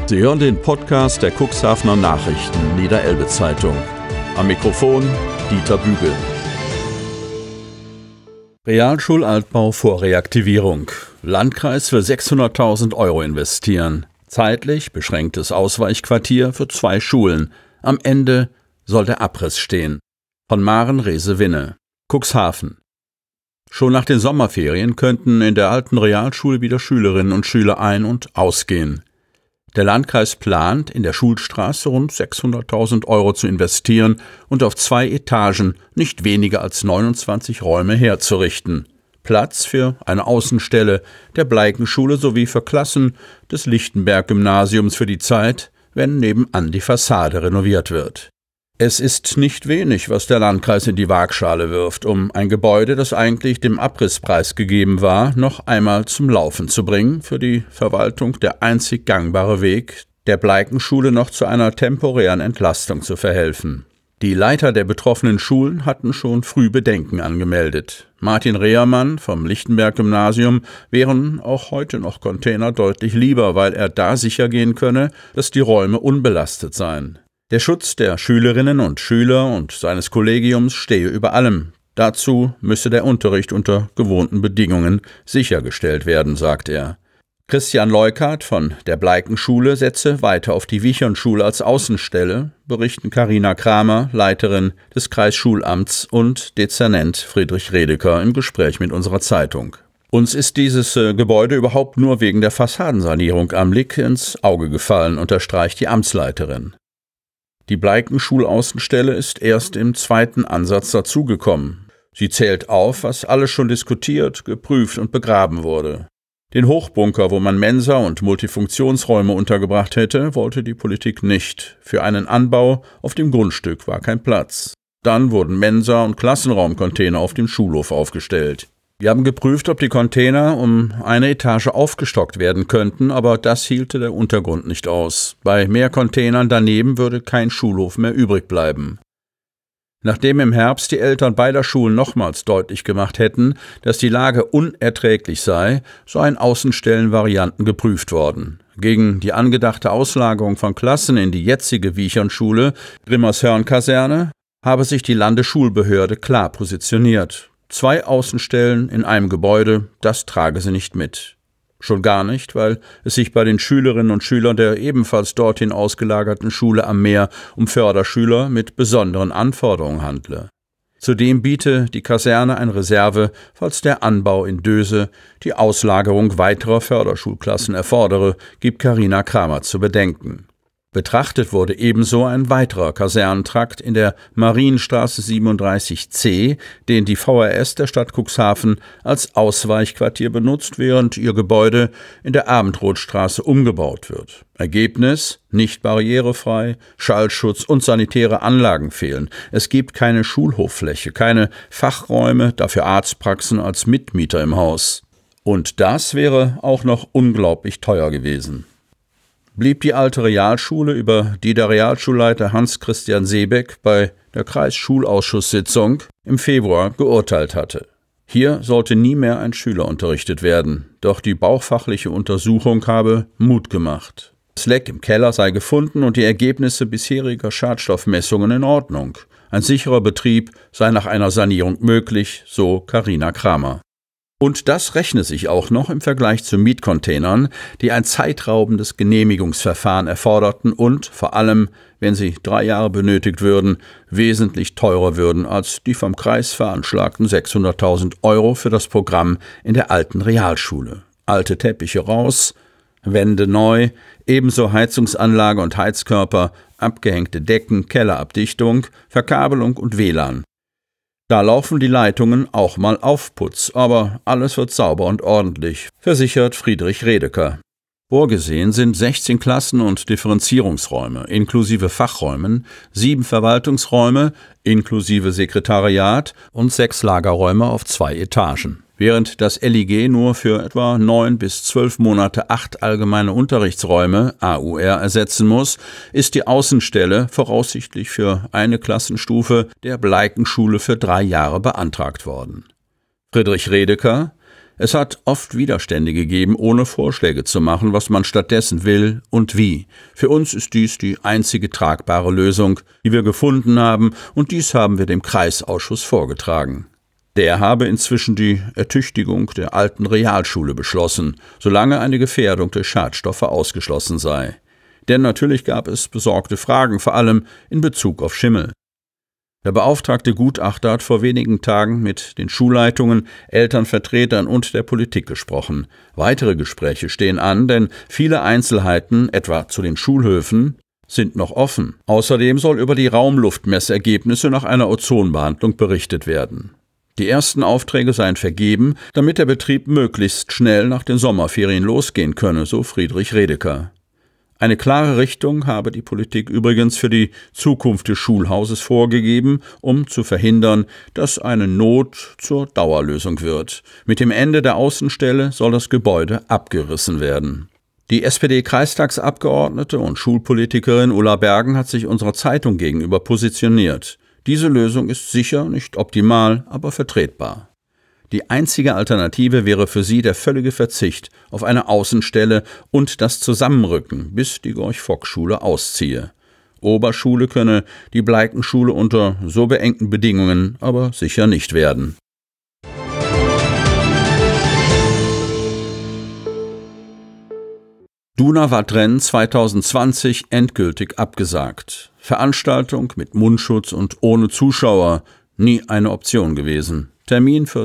Sie hören den Podcast der Cuxhavener Nachrichten Niederelbe-Zeitung. Am Mikrofon Dieter Bügel. Realschulaltbau vor Reaktivierung. Landkreis will 600.000 € investieren. Zeitlich beschränktes Ausweichquartier für 2 Schulen. Am Ende soll der Abriss stehen. Von Maren Rehse-Winne. Cuxhaven. Schon nach den Sommerferien könnten in der alten Realschule wieder Schülerinnen und Schüler ein- und ausgehen. Der Landkreis plant, in der Schulstraße rund 600.000 € zu investieren und auf 2 Etagen nicht weniger als 29 Räume herzurichten. Platz für eine Außenstelle der Bleikenschule sowie für Klassen des Lichtenberg-Gymnasiums für die Zeit, wenn nebenan die Fassade renoviert wird. Es ist nicht wenig, was der Landkreis in die Waagschale wirft, um ein Gebäude, das eigentlich dem Abriss preisgegeben war, noch einmal zum Laufen zu bringen, für die Verwaltung der einzig gangbare Weg, der Bleikenschule noch zu einer temporären Entlastung zu verhelfen. Die Leiter der betroffenen Schulen hatten schon früh Bedenken angemeldet. Martin Rehermann vom Lichtenberg-Gymnasium wären auch heute noch Container deutlich lieber, weil er da sicher gehen könne, dass die Räume unbelastet seien. Der Schutz der Schülerinnen und Schüler und seines Kollegiums stehe über allem. Dazu müsse der Unterricht unter gewohnten Bedingungen sichergestellt werden, sagt er. Christian Leukert von der Bleikenschule setze weiter auf die Wichernschule als Außenstelle, berichten Carina Kramer, Leiterin des Kreisschulamts, und Dezernent Friedrich Redeker im Gespräch mit unserer Zeitung. Uns ist dieses Gebäude überhaupt nur wegen der Fassadensanierung am Lick ins Auge gefallen, unterstreicht die Amtsleiterin. Die Bleikenschulaußenstelle ist erst im 2. Ansatz dazugekommen. Sie zählt auf, was alles schon diskutiert, geprüft und begraben wurde. Den Hochbunker, wo man Mensa und Multifunktionsräume untergebracht hätte, wollte die Politik nicht. Für einen Anbau auf dem Grundstück war kein Platz. Dann wurden Mensa- und Klassenraumcontainer auf dem Schulhof aufgestellt. Wir haben geprüft, ob die Container um eine Etage aufgestockt werden könnten, aber das hielte der Untergrund nicht aus. Bei mehr Containern daneben würde kein Schulhof mehr übrig bleiben. Nachdem im Herbst die Eltern beider Schulen nochmals deutlich gemacht hätten, dass die Lage unerträglich sei, seien Außenstellenvarianten geprüft worden. Gegen die angedachte Auslagerung von Klassen in die jetzige Wichernschule, Grimmershörn-Kaserne, habe sich die Landesschulbehörde klar positioniert. 2 Außenstellen in einem Gebäude, das trage sie nicht mit. Schon gar nicht, weil es sich bei den Schülerinnen und Schülern der ebenfalls dorthin ausgelagerten Schule am Meer um Förderschüler mit besonderen Anforderungen handle. Zudem biete die Kaserne eine Reserve, falls der Anbau in Döse die Auslagerung weiterer Förderschulklassen erfordere, gibt Carina Kramer zu bedenken. Betrachtet wurde ebenso ein weiterer Kasernentrakt in der Marienstraße 37c, den die VRS der Stadt Cuxhaven als Ausweichquartier benutzt, während ihr Gebäude in der Abendrotstraße umgebaut wird. Ergebnis: nicht barrierefrei, Schallschutz und sanitäre Anlagen fehlen. Es gibt keine Schulhoffläche, keine Fachräume, dafür Arztpraxen als Mitmieter im Haus. Und das wäre auch noch unglaublich teuer gewesen. Blieb die alte Realschule, über die der Realschulleiter Hans-Christian Seebeck bei der Kreisschulausschusssitzung im Februar geurteilt hatte. Hier sollte nie mehr ein Schüler unterrichtet werden, doch die baufachliche Untersuchung habe Mut gemacht. Das Leck im Keller sei gefunden und die Ergebnisse bisheriger Schadstoffmessungen in Ordnung. Ein sicherer Betrieb sei nach einer Sanierung möglich, so Carina Kramer. Und das rechne sich auch noch im Vergleich zu Mietcontainern, die ein zeitraubendes Genehmigungsverfahren erforderten und, vor allem, wenn sie 3 Jahre benötigt würden, wesentlich teurer würden als die vom Kreis veranschlagten 600.000 € für das Programm in der alten Realschule. Alte Teppiche raus, Wände neu, ebenso Heizungsanlage und Heizkörper, abgehängte Decken, Kellerabdichtung, Verkabelung und WLAN. Da laufen die Leitungen auch mal auf Putz, aber alles wird sauber und ordentlich, versichert Friedrich Redeker. Vorgesehen sind 16 Klassen- und Differenzierungsräume, inklusive Fachräumen, 7 Verwaltungsräume, inklusive Sekretariat und 6 Lagerräume auf 2 Etagen. Während das LIG nur für etwa 9 bis 12 Monate 8 allgemeine Unterrichtsräume (AUR) ersetzen muss, ist die Außenstelle voraussichtlich für eine Klassenstufe der Bleikenschule für 3 Jahre beantragt worden. Friedrich Redeker: Es hat oft Widerstände gegeben, ohne Vorschläge zu machen, was man stattdessen will und wie. Für uns ist dies die einzige tragbare Lösung, die wir gefunden haben, und dies haben wir dem Kreisausschuss vorgetragen. Der habe inzwischen die Ertüchtigung der alten Realschule beschlossen, solange eine Gefährdung durch Schadstoffe ausgeschlossen sei. Denn natürlich gab es besorgte Fragen, vor allem in Bezug auf Schimmel. Der beauftragte Gutachter hat vor wenigen Tagen mit den Schulleitungen, Elternvertretern und der Politik gesprochen. Weitere Gespräche stehen an, denn viele Einzelheiten, etwa zu den Schulhöfen, sind noch offen. Außerdem soll über die Raumluftmessergebnisse nach einer Ozonbehandlung berichtet werden. Die ersten Aufträge seien vergeben, damit der Betrieb möglichst schnell nach den Sommerferien losgehen könne, so Friedrich Redeker. Eine klare Richtung habe die Politik übrigens für die Zukunft des Schulhauses vorgegeben, um zu verhindern, dass eine Not zur Dauerlösung wird. Mit dem Ende der Außenstelle soll das Gebäude abgerissen werden. Die SPD-Kreistagsabgeordnete und Schulpolitikerin Ulla Bergen hat sich unserer Zeitung gegenüber positioniert. Diese Lösung ist sicher nicht optimal, aber vertretbar. Die einzige Alternative wäre für sie der völlige Verzicht auf eine Außenstelle und das Zusammenrücken, bis die Gorch-Fock-Schule ausziehe. Oberschule könne die Bleikenschule unter so beengten Bedingungen aber sicher nicht werden. Donauwattrennen 2020 endgültig abgesagt. Veranstaltung mit Mundschutz und ohne Zuschauer, nie eine Option gewesen. Termin für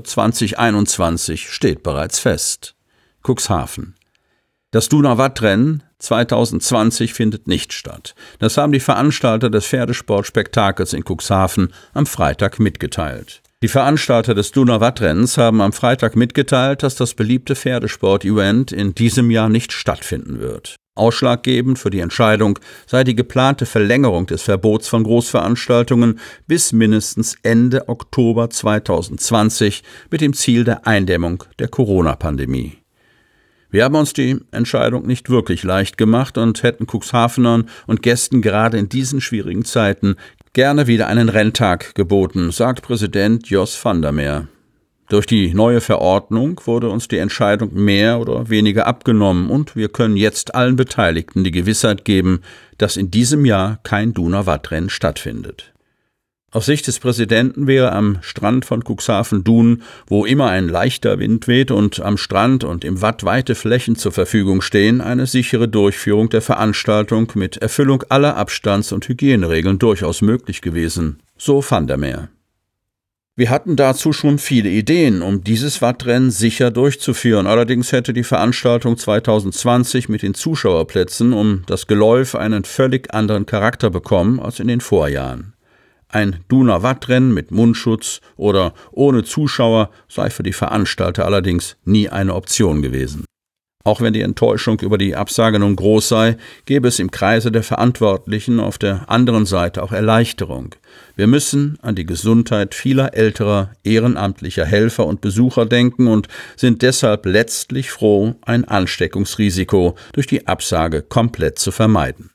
2021 steht bereits fest. Cuxhaven. Das Donauwattrennen 2020 findet nicht statt. Das haben die Veranstalter des Pferdesportspektakels in Cuxhaven am Freitag mitgeteilt. Die Veranstalter des Donauwattrennens haben am Freitag mitgeteilt, dass das beliebte Pferdesport-Event in diesem Jahr nicht stattfinden wird. Ausschlaggebend für die Entscheidung sei die geplante Verlängerung des Verbots von Großveranstaltungen bis mindestens Ende Oktober 2020 mit dem Ziel der Eindämmung der Corona-Pandemie. Wir haben uns die Entscheidung nicht wirklich leicht gemacht und hätten Cuxhavenern und Gästen gerade in diesen schwierigen Zeiten gerne wieder einen Renntag geboten, sagt Präsident Jos van der Meer. Durch die neue Verordnung wurde uns die Entscheidung mehr oder weniger abgenommen und wir können jetzt allen Beteiligten die Gewissheit geben, dass in diesem Jahr kein Donauwattrennen stattfindet. Aus Sicht des Präsidenten wäre am Strand von Cuxhaven-Dun, wo immer ein leichter Wind weht und am Strand und im Watt weite Flächen zur Verfügung stehen, eine sichere Durchführung der Veranstaltung mit Erfüllung aller Abstands- und Hygieneregeln durchaus möglich gewesen, so van der Meer. Wir hatten dazu schon viele Ideen, um dieses Wattrennen sicher durchzuführen. Allerdings hätte die Veranstaltung 2020 mit den Zuschauerplätzen um das Geläuf einen völlig anderen Charakter bekommen als in den Vorjahren. Ein Donauwattrennen mit Mundschutz oder ohne Zuschauer sei für die Veranstalter allerdings nie eine Option gewesen. Auch wenn die Enttäuschung über die Absage nun groß sei, gäbe es im Kreise der Verantwortlichen auf der anderen Seite auch Erleichterung. Wir müssen an die Gesundheit vieler älterer, ehrenamtlicher Helfer und Besucher denken und sind deshalb letztlich froh, ein Ansteckungsrisiko durch die Absage komplett zu vermeiden.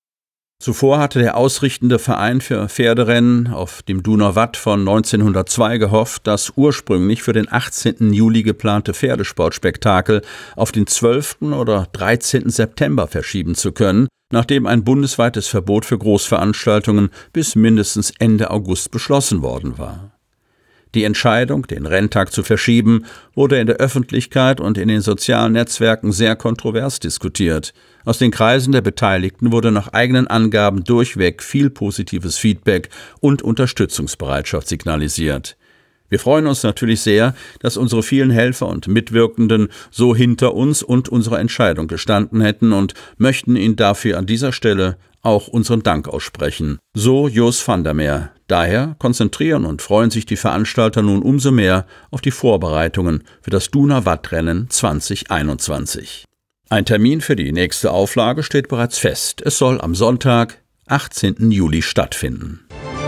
Zuvor hatte der ausrichtende Verein für Pferderennen auf dem Donauwatt von 1902 gehofft, das ursprünglich für den 18. Juli geplante Pferdesportspektakel auf den 12. oder 13. September verschieben zu können, nachdem ein bundesweites Verbot für Großveranstaltungen bis mindestens Ende August beschlossen worden war. Die Entscheidung, den Renntag zu verschieben, wurde in der Öffentlichkeit und in den sozialen Netzwerken sehr kontrovers diskutiert. Aus den Kreisen der Beteiligten wurde nach eigenen Angaben durchweg viel positives Feedback und Unterstützungsbereitschaft signalisiert. Wir freuen uns natürlich sehr, dass unsere vielen Helfer und Mitwirkenden so hinter uns und unserer Entscheidung gestanden hätten und möchten Ihnen dafür an dieser Stelle auch unseren Dank aussprechen. So Jos van der Meer. Daher konzentrieren und freuen sich die Veranstalter nun umso mehr auf die Vorbereitungen für das Donauwattrennen 2021. Ein Termin für die nächste Auflage steht bereits fest. Es soll am Sonntag, 18. Juli stattfinden.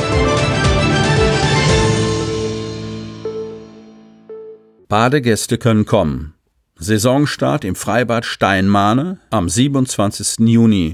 Badegäste können kommen. Saisonstart im Freibad Steinmahne am 27. Juni.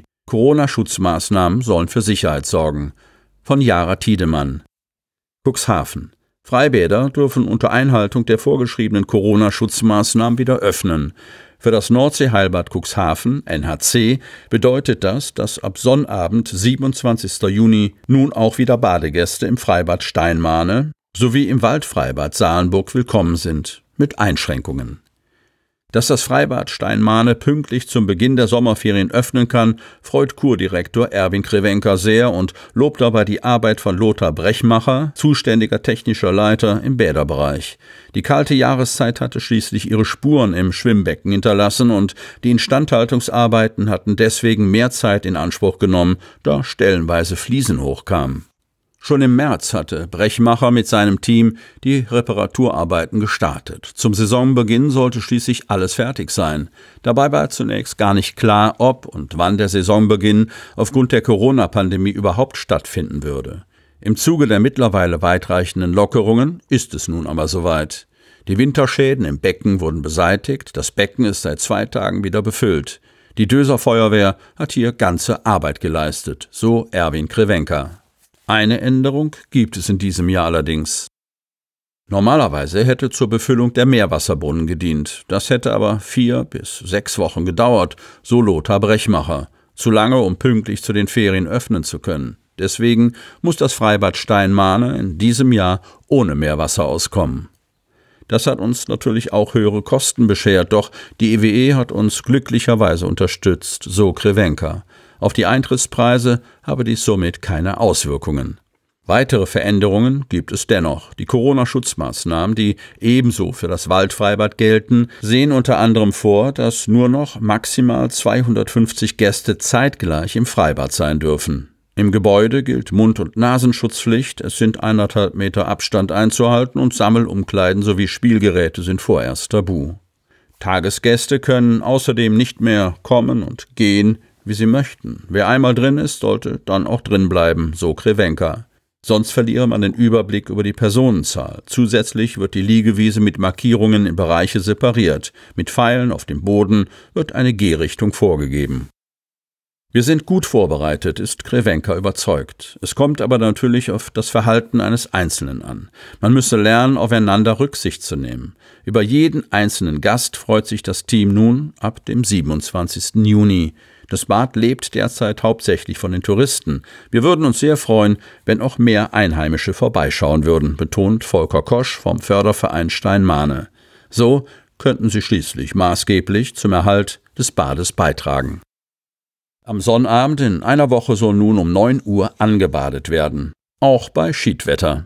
Corona-Schutzmaßnahmen sollen für Sicherheit sorgen. Von Jara Tiedemann. Cuxhaven. Freibäder dürfen unter Einhaltung der vorgeschriebenen Corona-Schutzmaßnahmen wieder öffnen. Für das Nordseeheilbad Cuxhaven, NHC, bedeutet das, dass ab Sonnabend, 27. Juni, nun auch wieder Badegäste im Freibad Steinmahne sowie im Waldfreibad Salenburg willkommen sind, mit Einschränkungen. Dass das Freibad Steinmahne pünktlich zum Beginn der Sommerferien öffnen kann, freut Kurdirektor Erwin Krewenka sehr und lobt dabei die Arbeit von Lothar Brechmacher, zuständiger technischer Leiter im Bäderbereich. Die kalte Jahreszeit hatte schließlich ihre Spuren im Schwimmbecken hinterlassen und die Instandhaltungsarbeiten hatten deswegen mehr Zeit in Anspruch genommen, da stellenweise Fliesen hochkamen. Schon im März hatte Brechmacher mit seinem Team die Reparaturarbeiten gestartet. Zum Saisonbeginn sollte schließlich alles fertig sein. Dabei war zunächst gar nicht klar, ob und wann der Saisonbeginn aufgrund der Corona-Pandemie überhaupt stattfinden würde. Im Zuge der mittlerweile weitreichenden Lockerungen ist es nun aber soweit. Die Winterschäden im Becken wurden beseitigt, das Becken ist seit 2 Tagen wieder befüllt. Die Döser Feuerwehr hat hier ganze Arbeit geleistet, so Erwin Krewenka. Eine Änderung gibt es in diesem Jahr allerdings. Normalerweise hätte zur Befüllung der Meerwasserbrunnen gedient. Das hätte aber 4 bis 6 Wochen gedauert, so Lothar Brechmacher. Zu lange, um pünktlich zu den Ferien öffnen zu können. Deswegen muss das Freibad Steinmahne in diesem Jahr ohne Meerwasser auskommen. Das hat uns natürlich auch höhere Kosten beschert, doch die EWE hat uns glücklicherweise unterstützt, so Krewenka. Auf die Eintrittspreise habe dies somit keine Auswirkungen. Weitere Veränderungen gibt es dennoch. Die Corona-Schutzmaßnahmen, die ebenso für das Waldfreibad gelten, sehen unter anderem vor, dass nur noch maximal 250 Gäste zeitgleich im Freibad sein dürfen. Im Gebäude gilt Mund- und Nasenschutzpflicht, es sind 1,5 Meter Abstand einzuhalten und Sammelumkleiden sowie Spielgeräte sind vorerst tabu. Tagesgäste können außerdem nicht mehr kommen und gehen, wie sie möchten. Wer einmal drin ist, sollte dann auch drin bleiben, so Krewenka. Sonst verliere man den Überblick über die Personenzahl. Zusätzlich wird die Liegewiese mit Markierungen in Bereiche separiert. Mit Pfeilen auf dem Boden wird eine Gehrichtung vorgegeben. Wir sind gut vorbereitet, ist Krewenka überzeugt. Es kommt aber natürlich auf das Verhalten eines Einzelnen an. Man müsse lernen, aufeinander Rücksicht zu nehmen. Über jeden einzelnen Gast freut sich das Team nun ab dem 27. Juni. Das Bad lebt derzeit hauptsächlich von den Touristen. Wir würden uns sehr freuen, wenn auch mehr Einheimische vorbeischauen würden, betont Volker Kosch vom Förderverein Steinmahne. So könnten sie schließlich maßgeblich zum Erhalt des Bades beitragen. Am Sonnabend in einer Woche soll nun um 9 Uhr angebadet werden, auch bei Schiedwetter.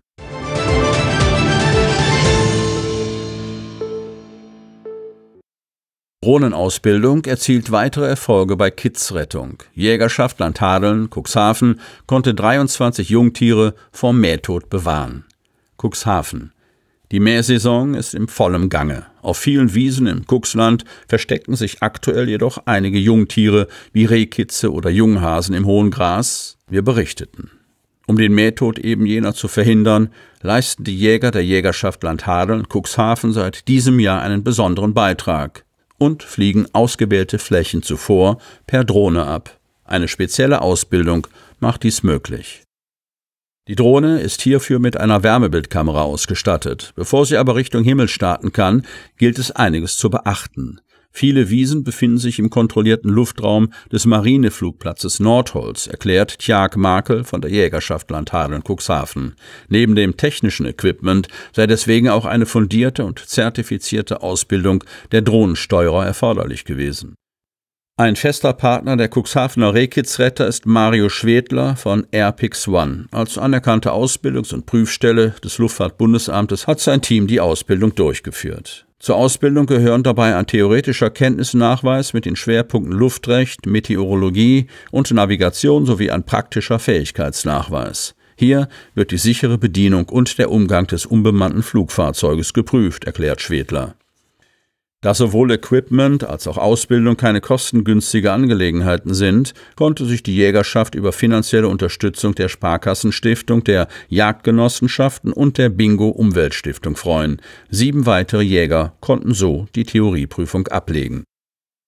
Drohnenausbildung erzielt weitere Erfolge bei Kidsrettung. Jägerschaft Landhadeln, Cuxhaven, konnte 23 Jungtiere vor Mähtod bewahren. Cuxhaven. Die Mähsaison ist im vollen Gange. Auf vielen Wiesen im Cuxland verstecken sich aktuell jedoch einige Jungtiere wie Rehkitze oder Junghasen im hohen Gras, wir berichteten. Um den Mähtod eben jener zu verhindern, leisten die Jäger der Jägerschaft Landhadeln, Cuxhaven seit diesem Jahr einen besonderen Beitrag und fliegen ausgewählte Flächen zuvor per Drohne ab. Eine spezielle Ausbildung macht dies möglich. Die Drohne ist hierfür mit einer Wärmebildkamera ausgestattet. Bevor sie aber Richtung Himmel starten kann, gilt es einiges zu beachten. Viele Wiesen befinden sich im kontrollierten Luftraum des Marineflugplatzes Nordholz, erklärt Tjark Makel von der Jägerschaft Landhadeln Cuxhaven. Neben dem technischen Equipment sei deswegen auch eine fundierte und zertifizierte Ausbildung der Drohnensteuerer erforderlich gewesen. Ein fester Partner der Cuxhavener Rehkitzretter ist Mario Schwedler von Airpix One. Als anerkannte Ausbildungs- und Prüfstelle des Luftfahrtbundesamtes hat sein Team die Ausbildung durchgeführt. Zur Ausbildung gehören dabei ein theoretischer Kenntnisnachweis mit den Schwerpunkten Luftrecht, Meteorologie und Navigation sowie ein praktischer Fähigkeitsnachweis. Hier wird die sichere Bedienung und der Umgang des unbemannten Flugfahrzeuges geprüft, erklärt Schwedler. Da sowohl Equipment als auch Ausbildung keine kostengünstige Angelegenheiten sind, konnte sich die Jägerschaft über finanzielle Unterstützung der Sparkassenstiftung, der Jagdgenossenschaften und der Bingo-Umweltstiftung freuen. 7 weitere Jäger konnten so die Theorieprüfung ablegen.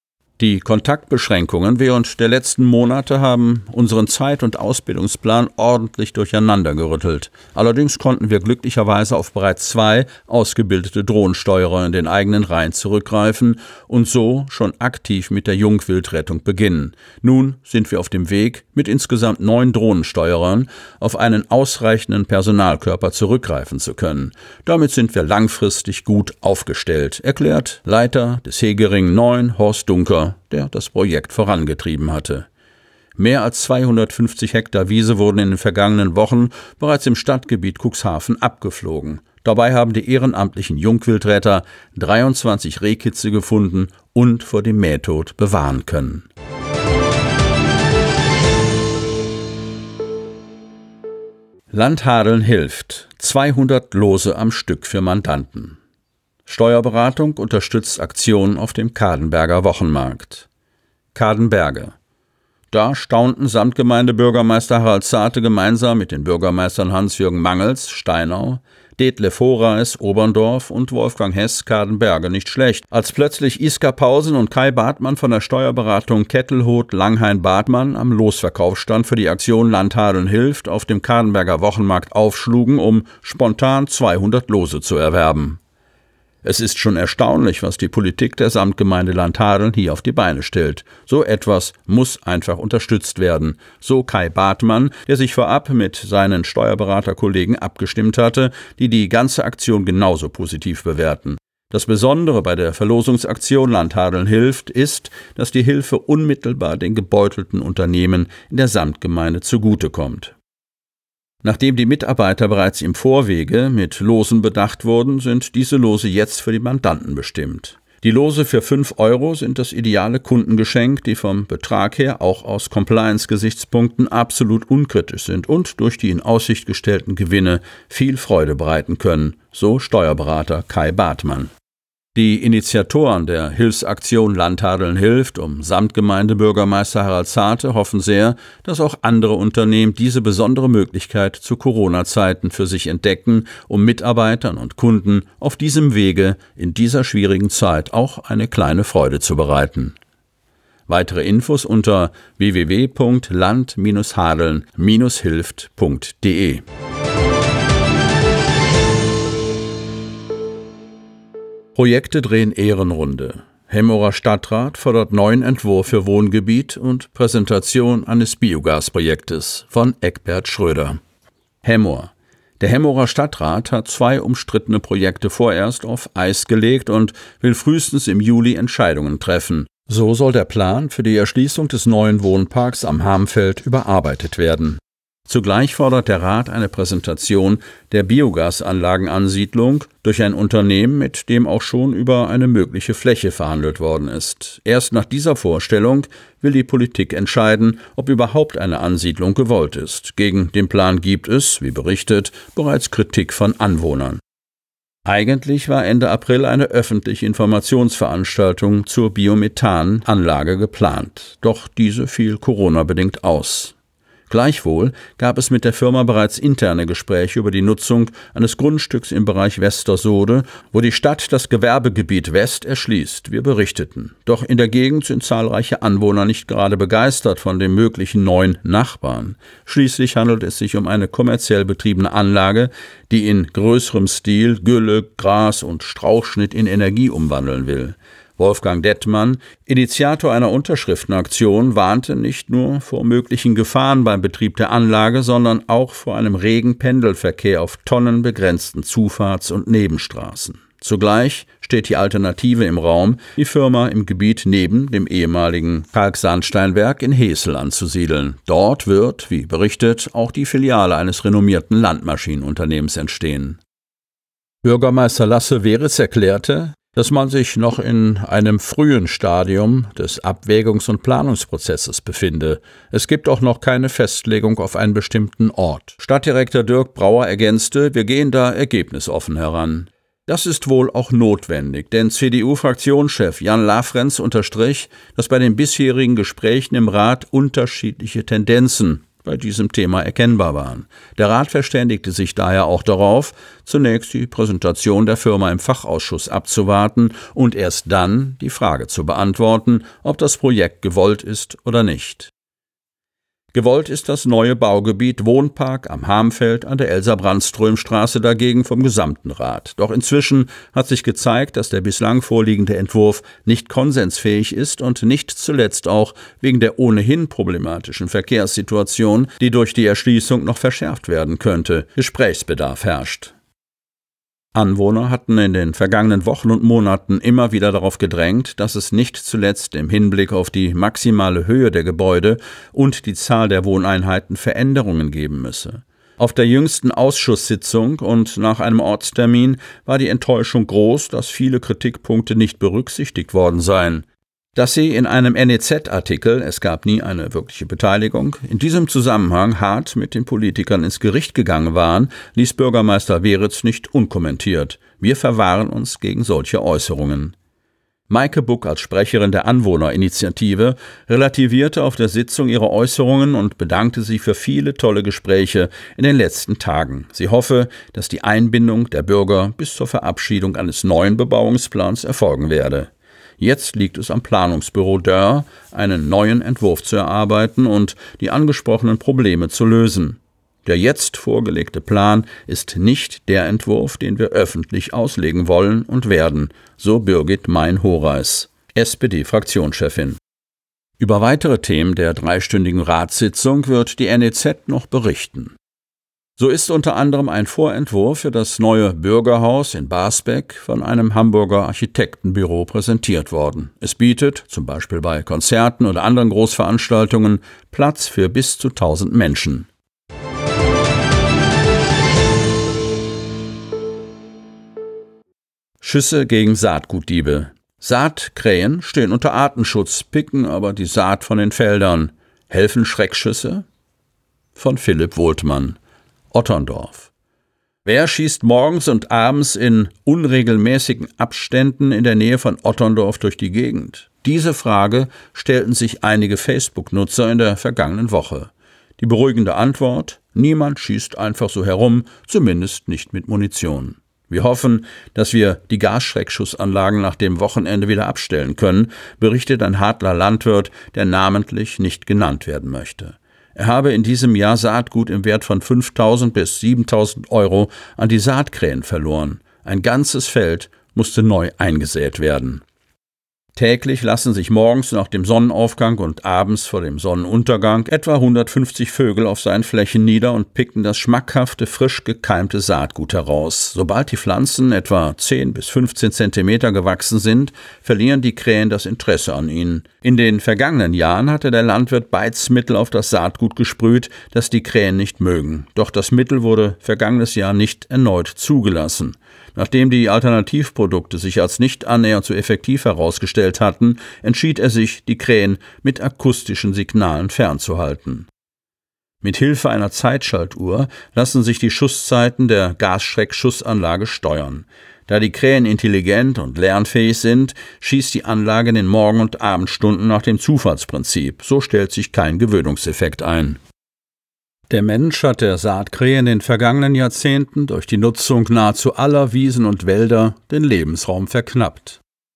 Die Kontaktbeschränkungen während der letzten Monate haben unseren Zeit- und Ausbildungsplan ordentlich durcheinandergerüttelt. Allerdings konnten wir glücklicherweise auf bereits 2 ausgebildete Drohnensteuerer in den eigenen Reihen zurückgreifen und so schon aktiv mit der Jungwildrettung beginnen. Nun sind wir auf dem Weg, mit insgesamt 9 Drohnensteuerern auf einen ausreichenden Personalkörper zurückgreifen zu können. Damit sind wir langfristig gut aufgestellt, erklärt Leiter des Hegering 9, Horst Dunker, der das Projekt vorangetrieben hatte. Mehr als 250 Hektar Wiese wurden in den vergangenen Wochen bereits im Stadtgebiet Cuxhaven abgeflogen. Dabei haben die ehrenamtlichen Jungwildretter 23 Rehkitze gefunden und vor dem Mähtod bewahren können. Land Hadeln hilft. 200 Lose am Stück für Mandanten. Steuerberatung unterstützt Aktionen auf dem Kadenberger Wochenmarkt. Kadenberge. Da staunten Samtgemeindebürgermeister Harald Zarte gemeinsam mit den Bürgermeistern Hans-Jürgen Mangels, Steinau, Detlef Horeis, Oberndorf und Wolfgang Hess, Kadenberge nicht schlecht, als plötzlich Iska Pausen und Kai Bartmann von der Steuerberatung Kettelhoth Langhain-Bartmann am Losverkaufsstand für die Aktion Land Hadeln hilft auf dem Kadenberger Wochenmarkt aufschlugen, um spontan 200 Lose zu erwerben. Es ist schon erstaunlich, was die Politik der Samtgemeinde Land Hadeln hier auf die Beine stellt. So etwas muss einfach unterstützt werden. So Kai Bartmann, der sich vorab mit seinen Steuerberaterkollegen abgestimmt hatte, die die ganze Aktion genauso positiv bewerten. Das Besondere bei der Verlosungsaktion Land Hadeln hilft, ist, dass die Hilfe unmittelbar den gebeutelten Unternehmen in der Samtgemeinde zugutekommt. Nachdem die Mitarbeiter bereits im Vorwege mit Losen bedacht wurden, sind diese Lose jetzt für die Mandanten bestimmt. Die Lose für 5 € sind das ideale Kundengeschenk, die vom Betrag her auch aus Compliance-Gesichtspunkten absolut unkritisch sind und durch die in Aussicht gestellten Gewinne viel Freude bereiten können, so Steuerberater Kai Bartmann. Die Initiatoren der Hilfsaktion Land Hadeln hilft Samtgemeindebürgermeister Harald Zarte hoffen sehr, dass auch andere Unternehmen diese besondere Möglichkeit zu Corona-Zeiten für sich entdecken, um Mitarbeitern und Kunden auf diesem Wege in dieser schwierigen Zeit auch eine kleine Freude zu bereiten. Weitere Infos unter www.land-hadeln-hilft.de. Projekte drehen Ehrenrunde. Hemmorer Stadtrat fordert neuen Entwurf für Wohngebiet und Präsentation eines Biogasprojektes von Eckbert Schröder. Hemmoor. Der Hemmorer Stadtrat hat 2 umstrittene Projekte vorerst auf Eis gelegt und will frühestens im Juli Entscheidungen treffen. So soll der Plan für die Erschließung des neuen Wohnparks am Hamfeld überarbeitet werden. Zugleich fordert der Rat eine Präsentation der Biogasanlagenansiedlung durch ein Unternehmen, mit dem auch schon über eine mögliche Fläche verhandelt worden ist. Erst nach dieser Vorstellung will die Politik entscheiden, ob überhaupt eine Ansiedlung gewollt ist. Gegen den Plan gibt es, wie berichtet, bereits Kritik von Anwohnern. Eigentlich war Ende April eine öffentliche Informationsveranstaltung zur Biomethananlage geplant, doch diese fiel Corona-bedingt aus. Gleichwohl gab es mit der Firma bereits interne Gespräche über die Nutzung eines Grundstücks im Bereich Westersode, wo die Stadt das Gewerbegebiet West erschließt, wir berichteten. Doch in der Gegend sind zahlreiche Anwohner nicht gerade begeistert von dem möglichen neuen Nachbarn. Schließlich handelt es sich um eine kommerziell betriebene Anlage, die in größerem Stil Gülle, Gras und Strauchschnitt in Energie umwandeln will. Wolfgang Dettmann, Initiator einer Unterschriftenaktion, warnte nicht nur vor möglichen Gefahren beim Betrieb der Anlage, sondern auch vor einem regen Pendelverkehr auf tonnenbegrenzten Zufahrts- und Nebenstraßen. Zugleich steht die Alternative im Raum, die Firma im Gebiet neben dem ehemaligen Kalksandsteinwerk in Hesel anzusiedeln. Dort wird, wie berichtet, auch die Filiale eines renommierten Landmaschinenunternehmens entstehen. Bürgermeister Lasse Weritz erklärte, dass man sich noch in einem frühen Stadium des Abwägungs- und Planungsprozesses befinde. Es gibt auch noch keine Festlegung auf einen bestimmten Ort. Stadtdirektor Dirk Brauer ergänzte, wir gehen da ergebnisoffen heran. Das ist wohl auch notwendig, denn CDU-Fraktionschef Jan Lafrenz unterstrich, dass bei den bisherigen Gesprächen im Rat unterschiedliche Tendenzen bei diesem Thema erkennbar waren. Der Rat verständigte sich daher auch darauf, zunächst die Präsentation der Firma im Fachausschuss abzuwarten und erst dann die Frage zu beantworten, ob das Projekt gewollt ist oder nicht. Gewollt ist das neue Baugebiet Wohnpark am Hamfeld an der Elsa-Brandström-Straße dagegen vom gesamten Rat. Doch inzwischen hat sich gezeigt, dass der bislang vorliegende Entwurf nicht konsensfähig ist und nicht zuletzt auch wegen der ohnehin problematischen Verkehrssituation, die durch die Erschließung noch verschärft werden könnte, Gesprächsbedarf herrscht. Anwohner hatten in den vergangenen Wochen und Monaten immer wieder darauf gedrängt, dass es nicht zuletzt im Hinblick auf die maximale Höhe der Gebäude und die Zahl der Wohneinheiten Veränderungen geben müsse. Auf der jüngsten Ausschusssitzung und nach einem Ortstermin war die Enttäuschung groß, dass viele Kritikpunkte nicht berücksichtigt worden seien. Dass sie in einem NEZ-Artikel, es gab nie eine wirkliche Beteiligung, in diesem Zusammenhang hart mit den Politikern ins Gericht gegangen waren, ließ Bürgermeister Weritz nicht unkommentiert. Wir verwahren uns gegen solche Äußerungen. Maike Buck als Sprecherin der Anwohnerinitiative relativierte auf der Sitzung ihre Äußerungen und bedankte sich für viele tolle Gespräche in den letzten Tagen. Sie hoffe, dass die Einbindung der Bürger bis zur Verabschiedung eines neuen Bebauungsplans erfolgen werde. Jetzt liegt es am Planungsbüro Dörr, einen neuen Entwurf zu erarbeiten und die angesprochenen Probleme zu lösen. Der jetzt vorgelegte Plan ist nicht der Entwurf, den wir öffentlich auslegen wollen und werden, so Birgit Mein-Horeis, SPD-Fraktionschefin. Über weitere Themen der dreistündigen Ratssitzung wird die NEZ noch berichten. So ist unter anderem ein Vorentwurf für das neue Bürgerhaus in Barsbek von einem Hamburger Architektenbüro präsentiert worden. Es bietet, zum Beispiel bei Konzerten oder anderen Großveranstaltungen, Platz für bis zu 1000 Menschen. Schüsse gegen Saatgutdiebe. Saatkrähen stehen unter Artenschutz, picken aber die Saat von den Feldern. Helfen Schreckschüsse? Von Philipp Wohltmann. Otterndorf. Wer schießt morgens und abends in unregelmäßigen Abständen in der Nähe von Otterndorf durch die Gegend? Diese Frage stellten sich einige Facebook-Nutzer in der vergangenen Woche. Die beruhigende Antwort: Niemand schießt einfach so herum, zumindest nicht mit Munition. Wir hoffen, dass wir die Gasschreckschussanlagen nach dem Wochenende wieder abstellen können, berichtet ein Hadler Landwirt, der namentlich nicht genannt werden möchte. Er habe in diesem Jahr Saatgut im Wert von 5.000 bis 7.000 Euro an die Saatkrähen verloren. Ein ganzes Feld musste neu eingesät werden. Täglich lassen sich morgens nach dem Sonnenaufgang und abends vor dem Sonnenuntergang etwa 150 Vögel auf seinen Flächen nieder und picken das schmackhafte, frisch gekeimte Saatgut heraus. Sobald die Pflanzen etwa 10 bis 15 Zentimeter gewachsen sind, verlieren die Krähen das Interesse an ihnen. In den vergangenen Jahren hatte der Landwirt Beizmittel auf das Saatgut gesprüht, das die Krähen nicht mögen. Doch das Mittel wurde vergangenes Jahr nicht erneut zugelassen. Nachdem die Alternativprodukte sich als nicht annähernd so effektiv herausgestellt hatten, entschied er sich, die Krähen mit akustischen Signalen fernzuhalten. Mit Hilfe einer Zeitschaltuhr lassen sich die Schusszeiten der Gasschreckschussanlage steuern. Da die Krähen intelligent und lernfähig sind, schießt die Anlage in den Morgen- und Abendstunden nach dem Zufallsprinzip. So stellt sich kein Gewöhnungseffekt ein. Der Mensch hat der Saatkrähe in den vergangenen Jahrzehnten durch die Nutzung nahezu aller Wiesen und Wälder den Lebensraum verknappt.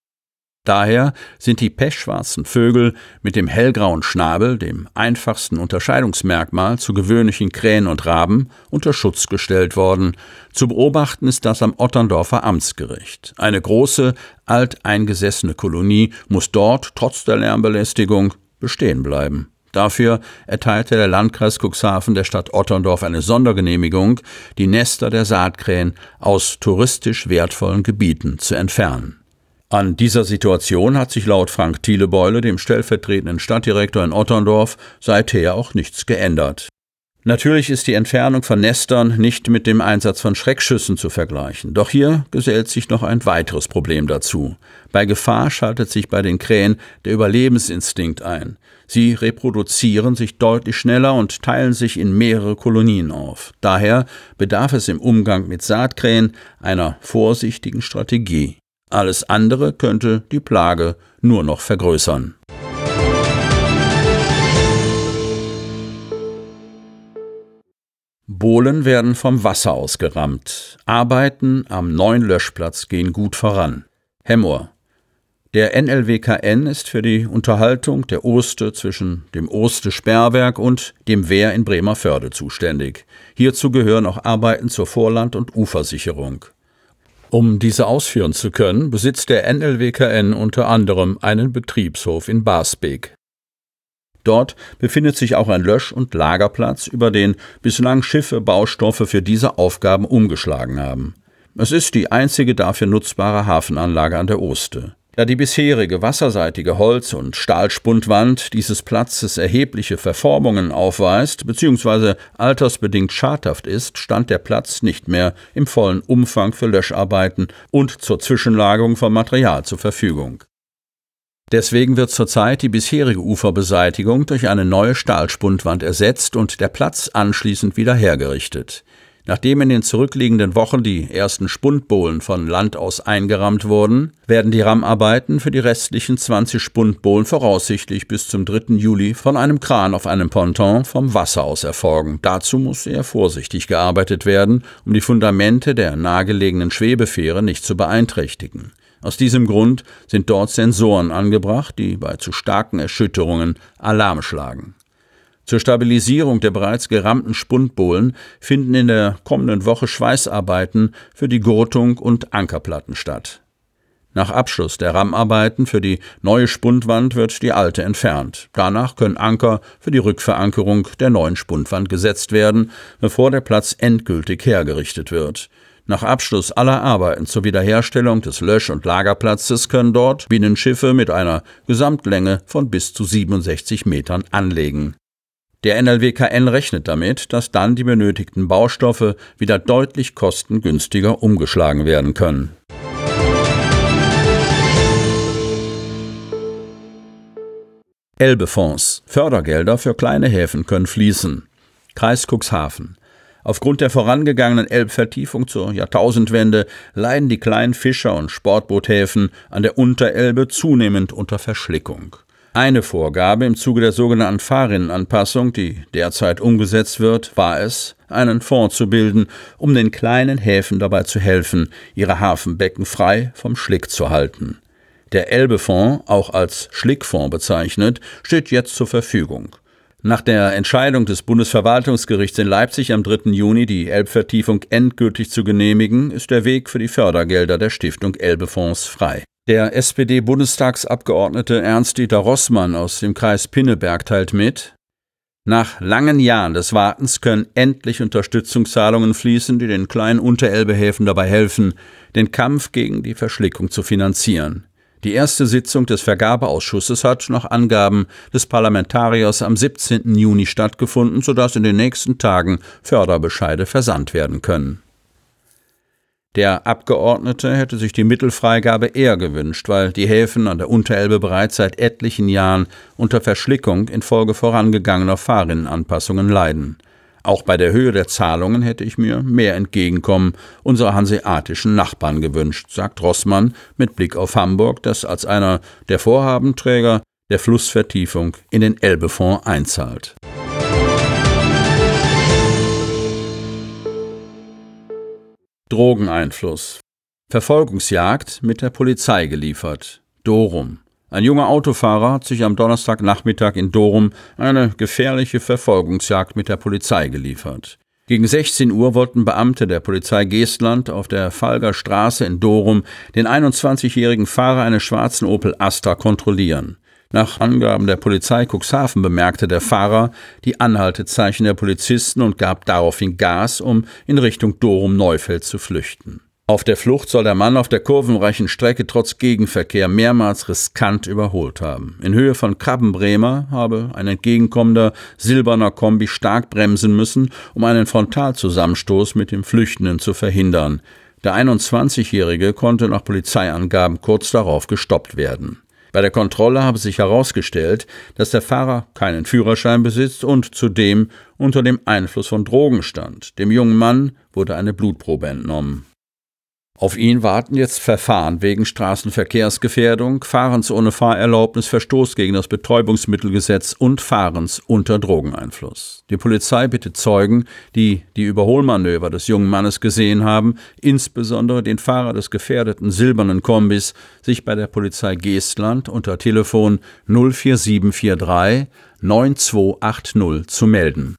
Daher sind die pechschwarzen Vögel mit dem hellgrauen Schnabel, dem einfachsten Unterscheidungsmerkmal zu gewöhnlichen Krähen und Raben, unter Schutz gestellt worden. Zu beobachten ist das am Otterndorfer Amtsgericht. Eine große, alteingesessene Kolonie muss dort, trotz der Lärmbelästigung, bestehen bleiben. Dafür erteilte der Landkreis Cuxhaven der Stadt Otterndorf eine Sondergenehmigung, die Nester der Saatkrähen aus touristisch wertvollen Gebieten zu entfernen. An dieser Situation hat sich laut Frank Thielebeule, dem stellvertretenden Stadtdirektor in Otterndorf, seither auch nichts geändert. Natürlich ist die Entfernung von Nestern nicht mit dem Einsatz von Schreckschüssen zu vergleichen. Doch hier gesellt sich noch ein weiteres Problem dazu. Bei Gefahr schaltet sich bei den Krähen der Überlebensinstinkt ein. Sie reproduzieren sich deutlich schneller und teilen sich in mehrere Kolonien auf. Daher bedarf es im Umgang mit Saatkrähen einer vorsichtigen Strategie. Alles andere könnte die Plage nur noch vergrößern. Bohlen werden vom Wasser aus gerammt. Arbeiten am neuen Löschplatz gehen gut voran. Hemmoor. Der NLWKN ist für die Unterhaltung der Oste zwischen dem Oste-Sperrwerk und dem Wehr in Bremervörde zuständig. Hierzu gehören auch Arbeiten zur Vorland- und Ufersicherung. Um diese ausführen zu können, besitzt der NLWKN unter anderem einen Betriebshof in Basbeek. Dort befindet sich auch ein Lösch- und Lagerplatz, über den bislang Schiffe Baustoffe für diese Aufgaben umgeschlagen haben. Es ist die einzige dafür nutzbare Hafenanlage an der Oste. Da die bisherige wasserseitige Holz- und Stahlspundwand dieses Platzes erhebliche Verformungen aufweist bzw. altersbedingt schadhaft ist, stand der Platz nicht mehr im vollen Umfang für Löscharbeiten und zur Zwischenlagerung von Material zur Verfügung. Deswegen wird zurzeit die bisherige Uferbeseitigung durch eine neue Stahlspundwand ersetzt und der Platz anschließend wieder hergerichtet. Nachdem in den zurückliegenden Wochen die ersten Spundbohlen von Land aus eingerammt wurden, werden die Rammarbeiten für die restlichen 20 Spundbohlen voraussichtlich bis zum 3. Juli von einem Kran auf einem Ponton vom Wasser aus erfolgen. Dazu muss sehr vorsichtig gearbeitet werden, um die Fundamente der nahegelegenen Schwebefähre nicht zu beeinträchtigen. Aus diesem Grund sind dort Sensoren angebracht, die bei zu starken Erschütterungen Alarm schlagen. Zur Stabilisierung der bereits gerammten Spundbohlen finden in der kommenden Woche Schweißarbeiten für die Gurtung und Ankerplatten statt. Nach Abschluss der Rammarbeiten für die neue Spundwand wird die alte entfernt. Danach können Anker für die Rückverankerung der neuen Spundwand gesetzt werden, bevor der Platz endgültig hergerichtet wird. Nach Abschluss aller Arbeiten zur Wiederherstellung des Lösch- und Lagerplatzes können dort Binnenschiffe mit einer Gesamtlänge von bis zu 67 Metern anlegen. Der NLWKN rechnet damit, dass dann die benötigten Baustoffe wieder deutlich kostengünstiger umgeschlagen werden können. Elbefonds. Fördergelder für kleine Häfen können fließen. Kreis Cuxhaven. Aufgrund der vorangegangenen Elbvertiefung zur Jahrtausendwende leiden die kleinen Fischer- und Sportboothäfen an der Unterelbe zunehmend unter Verschlickung. Eine Vorgabe im Zuge der sogenannten Fahrrinnenanpassung, die derzeit umgesetzt wird, war es, einen Fonds zu bilden, um den kleinen Häfen dabei zu helfen, ihre Hafenbecken frei vom Schlick zu halten. Der Elbefonds, auch als Schlickfonds bezeichnet, steht jetzt zur Verfügung. Nach der Entscheidung des Bundesverwaltungsgerichts in Leipzig am 3. Juni, die Elbvertiefung endgültig zu genehmigen, ist der Weg für die Fördergelder der Stiftung Elbefonds frei. Der SPD-Bundestagsabgeordnete Ernst-Dieter Roßmann aus dem Kreis Pinneberg teilt mit: Nach langen Jahren des Wartens können endlich Unterstützungszahlungen fließen, die den kleinen Unterelbehäfen dabei helfen, den Kampf gegen die Verschlickung zu finanzieren. Die erste Sitzung des Vergabeausschusses hat nach Angaben des Parlamentariers am 17. Juni stattgefunden, sodass in den nächsten Tagen Förderbescheide versandt werden können. Der Abgeordnete hätte sich die Mittelfreigabe eher gewünscht, weil die Häfen an der Unterelbe bereits seit etlichen Jahren unter Verschlickung infolge vorangegangener Fahrrinnenanpassungen leiden. Auch bei der Höhe der Zahlungen hätte ich mir mehr Entgegenkommen unserer hanseatischen Nachbarn gewünscht, sagt Roßmann mit Blick auf Hamburg, das als einer der Vorhabenträger der Flussvertiefung in den Elbefonds einzahlt. Drogeneinfluss. Verfolgungsjagd mit der Polizei geliefert. Dorum. Ein junger Autofahrer hat sich am Donnerstagnachmittag in Dorum eine gefährliche Verfolgungsjagd mit der Polizei geliefert. Gegen 16 Uhr wollten Beamte der Polizei Geestland auf der Falger Straße in Dorum den 21-jährigen Fahrer eines schwarzen Opel Astra kontrollieren. Nach Angaben der Polizei Cuxhaven bemerkte der Fahrer die Anhaltezeichen der Polizisten und gab daraufhin Gas, um in Richtung Dorum-Neufeld zu flüchten. Auf der Flucht soll der Mann auf der kurvenreichen Strecke trotz Gegenverkehr mehrmals riskant überholt haben. In Höhe von Krabbenbremer habe ein entgegenkommender silberner Kombi stark bremsen müssen, um einen Frontalzusammenstoß mit dem Flüchtenden zu verhindern. Der 21-Jährige konnte nach Polizeiangaben kurz darauf gestoppt werden. Bei der Kontrolle habe sich herausgestellt, dass der Fahrer keinen Führerschein besitzt und zudem unter dem Einfluss von Drogen stand. Dem jungen Mann wurde eine Blutprobe entnommen. Auf ihn warten jetzt Verfahren wegen Straßenverkehrsgefährdung, Fahrens ohne Fahrerlaubnis, Verstoß gegen das Betäubungsmittelgesetz und Fahrens unter Drogeneinfluss. Die Polizei bittet Zeugen, die die Überholmanöver des jungen Mannes gesehen haben, insbesondere den Fahrer des gefährdeten silbernen Kombis, sich bei der Polizei Geestland unter Telefon 04743 9280 zu melden.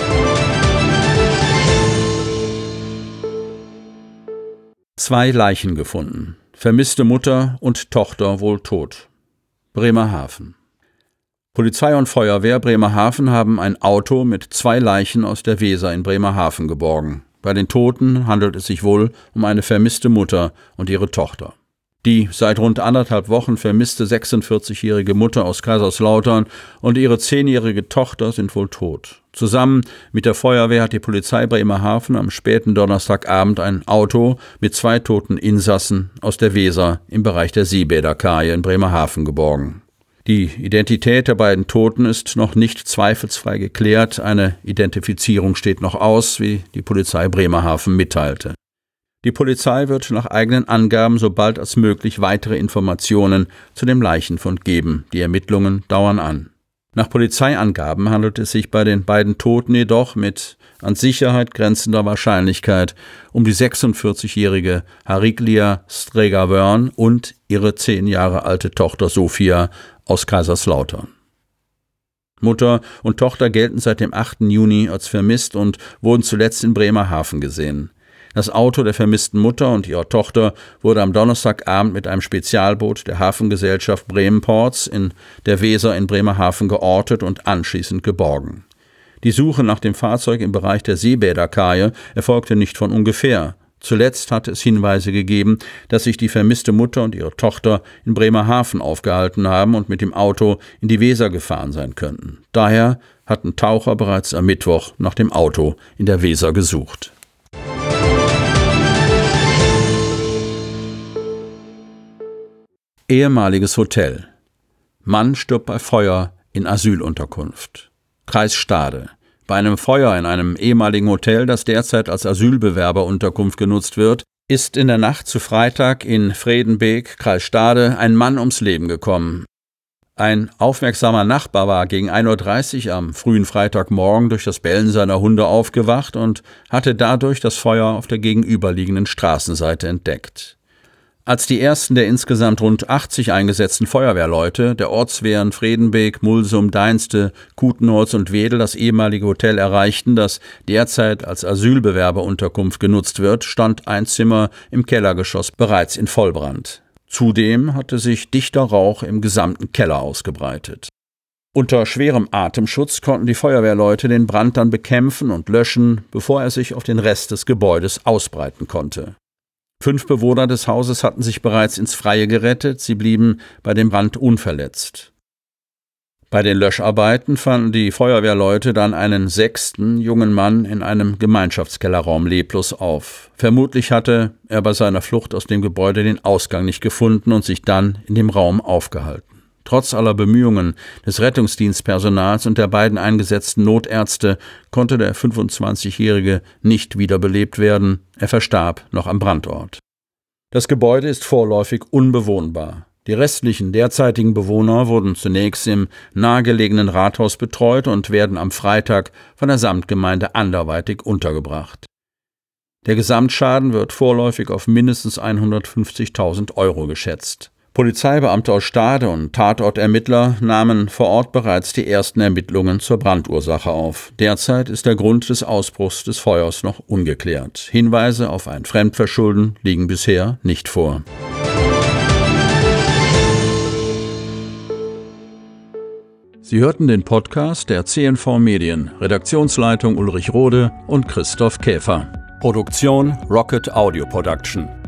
Zwei Leichen gefunden. Vermisste Mutter und Tochter wohl tot. Bremerhaven. Polizei und Feuerwehr Bremerhaven haben ein Auto mit 2 Leichen aus der Weser in Bremerhaven geborgen. Bei den Toten handelt es sich wohl um eine vermisste Mutter und ihre Tochter. Die seit rund 1,5 Wochen vermisste 46-jährige Mutter aus Kaiserslautern und ihre 10-jährige Tochter sind wohl tot. Zusammen mit der Feuerwehr hat die Polizei Bremerhaven am späten Donnerstagabend ein Auto mit 2 toten Insassen aus der Weser im Bereich der Seebäderkaje in Bremerhaven geborgen. Die Identität der beiden Toten ist noch nicht zweifelsfrei geklärt. Eine Identifizierung steht noch aus, wie die Polizei Bremerhaven mitteilte. Die Polizei wird nach eigenen Angaben so bald als möglich weitere Informationen zu dem Leichenfund geben. Die Ermittlungen dauern an. Nach Polizeiangaben handelt es sich bei den beiden Toten jedoch mit an Sicherheit grenzender Wahrscheinlichkeit um die 46-jährige Hariklia Strega-Wörn und ihre 10 Jahre alte Tochter Sophia aus Kaiserslautern. Mutter und Tochter gelten seit dem 8. Juni als vermisst und wurden zuletzt in Bremerhaven gesehen. Das Auto der vermissten Mutter und ihrer Tochter wurde am Donnerstagabend mit einem Spezialboot der Hafengesellschaft Bremen-Ports in der Weser in Bremerhaven geortet und anschließend geborgen. Die Suche nach dem Fahrzeug im Bereich der Seebäderkaje erfolgte nicht von ungefähr. Zuletzt hatte es Hinweise gegeben, dass sich die vermisste Mutter und ihre Tochter in Bremerhaven aufgehalten haben und mit dem Auto in die Weser gefahren sein könnten. Daher hatten Taucher bereits am Mittwoch nach dem Auto in der Weser gesucht. Ehemaliges Hotel. Mann stirbt bei Feuer in Asylunterkunft. Kreis Stade. Bei einem Feuer in einem ehemaligen Hotel, das derzeit als Asylbewerberunterkunft genutzt wird, ist in der Nacht zu Freitag in Fredenbeek, Kreis Stade, ein Mann ums Leben gekommen. Ein aufmerksamer Nachbar war gegen 1:30 Uhr am frühen Freitagmorgen durch das Bellen seiner Hunde aufgewacht und hatte dadurch das Feuer auf der gegenüberliegenden Straßenseite entdeckt. Als die ersten der insgesamt rund 80 eingesetzten Feuerwehrleute der Ortswehren Fredenbeek, Mulsum, Deinste, Kutenholz und Wedel das ehemalige Hotel erreichten, das derzeit als Asylbewerberunterkunft genutzt wird, stand ein Zimmer im Kellergeschoss bereits in Vollbrand. Zudem hatte sich dichter Rauch im gesamten Keller ausgebreitet. Unter schwerem Atemschutz konnten die Feuerwehrleute den Brand dann bekämpfen und löschen, bevor er sich auf den Rest des Gebäudes ausbreiten konnte. 5 Bewohner des Hauses hatten sich bereits ins Freie gerettet, sie blieben bei dem Brand unverletzt. Bei den Löscharbeiten fanden die Feuerwehrleute dann einen 6. jungen Mann in einem Gemeinschaftskellerraum leblos auf. Vermutlich hatte er bei seiner Flucht aus dem Gebäude den Ausgang nicht gefunden und sich dann in dem Raum aufgehalten. Trotz aller Bemühungen des Rettungsdienstpersonals und der beiden eingesetzten Notärzte konnte der 25-Jährige nicht wiederbelebt werden. Er verstarb noch am Brandort. Das Gebäude ist vorläufig unbewohnbar. Die restlichen derzeitigen Bewohner wurden zunächst im nahegelegenen Rathaus betreut und werden am Freitag von der Samtgemeinde anderweitig untergebracht. Der Gesamtschaden wird vorläufig auf mindestens 150.000 € geschätzt. Polizeibeamte aus Stade und Tatortermittler nahmen vor Ort bereits die ersten Ermittlungen zur Brandursache auf. Derzeit ist der Grund des Ausbruchs des Feuers noch ungeklärt. Hinweise auf ein Fremdverschulden liegen bisher nicht vor. Sie hörten den Podcast der CNV Medien, Redaktionsleitung Ulrich Rode und Christoph Käfer. Produktion Rocket Audio Production.